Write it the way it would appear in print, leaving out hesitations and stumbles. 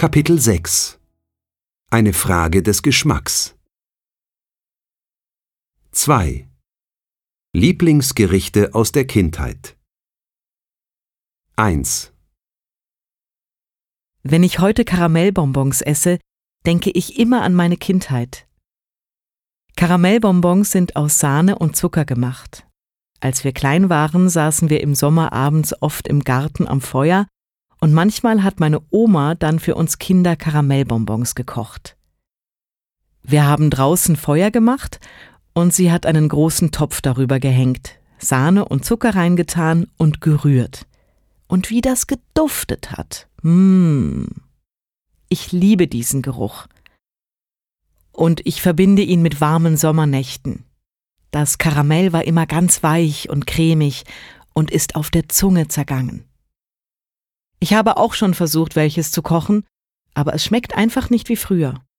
Kapitel 6 – Eine Frage des Geschmacks. 2. Lieblingsgerichte aus der Kindheit. 1. Wenn ich heute Karamellbonbons esse, denke ich immer an meine Kindheit. Karamellbonbons sind aus Sahne und Zucker gemacht. Als wir klein waren, saßen wir im Sommer abends oft im Garten am Feuer und manchmal hat meine Oma dann für uns Kinder Karamellbonbons gekocht. Wir haben draußen Feuer gemacht und sie hat einen großen Topf darüber gehängt, Sahne und Zucker reingetan und gerührt. Und wie das geduftet hat. Ich liebe diesen Geruch. Und ich verbinde ihn mit warmen Sommernächten. Das Karamell war immer ganz weich und cremig und ist auf der Zunge zergangen. Ich habe auch schon versucht, welches zu kochen, aber es schmeckt einfach nicht wie früher.